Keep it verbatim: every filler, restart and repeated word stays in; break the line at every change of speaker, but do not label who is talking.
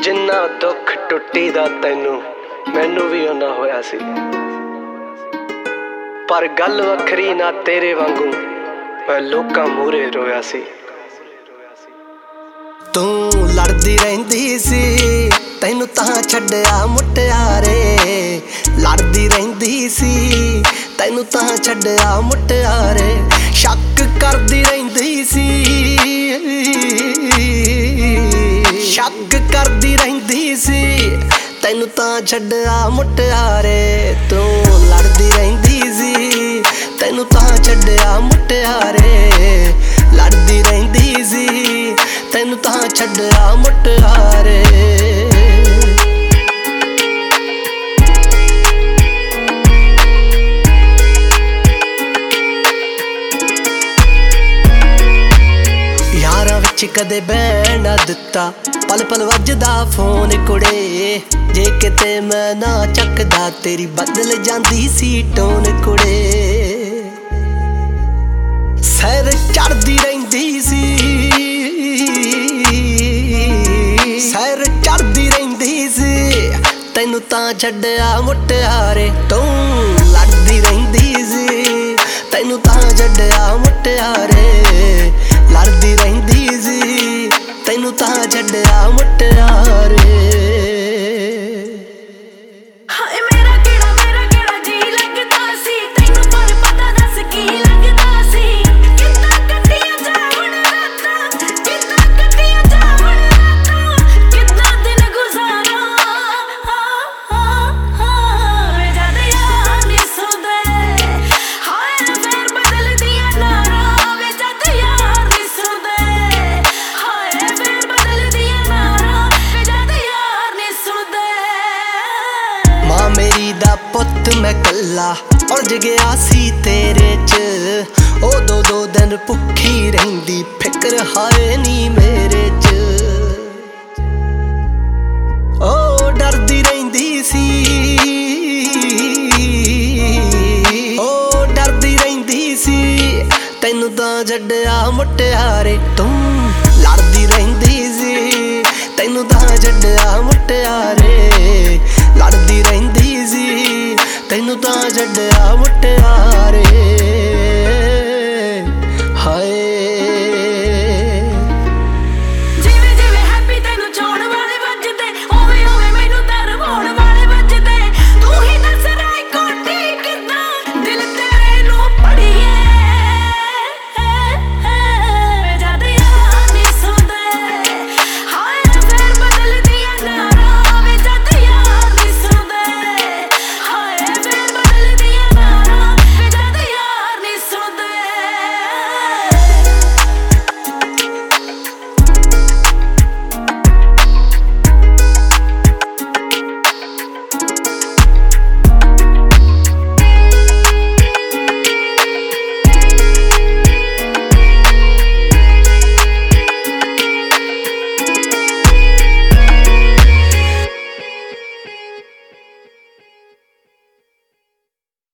जिन्ना दुख टुट्टी दा तैनू मैनू भी उन्ना होया सी, पर गल वखरी ना तेरे वांगू मैं लोकां मूहरे रोया सी।
तू लड़दी रहिंदी सी तैनू तां छड्डिया मुटियारे, लड़दी रहिंदी सी तैनू तां छड्डिया मुटियारे, शक करदी रहिंदी सी शक करदी रहिंदी सी तैनू तां छड्डिया मुटियारे। तू लड़दी रहिंदी सी तैनू तां छड्डिया मुटियारे, लड़दी रहिंदी सी तैनू तां छड्डिया मुटियारे। यारां विच कदे बहन ना दिता, पल पल वजदा फोन कुड़े, जे किते मैं ना चकदा तेरी बदल जांदी सी टोन कुड़े। सैर चढ़दी रहिंदी सी सैर चढ़दी रहिंदी सी तैनू तां छड्डिया मुटियारे। तू लड़दी रहिंदी सी तैनू तां छड्डिया मुटियारे, लड़दी रहिंदी सी तैनू तां छड्डिया मुटियारे। मेरी दा पुत मैं कला उलझ गया सी तेरे च, ओ दो दो दिन भुखी रहिंदी फिक्र हाए नी मेरे च। ओ डरदी रहिंदी सी ओ डरदी रहिंदी सी तैनू तां छड्डिया मुटियारे। तू लड़दी रहिंदी सी तैनू तां छड्डिया मुटियारे, लड़दी रहिंदी सी तैनू तां छड्डिया मुटियारे। हाय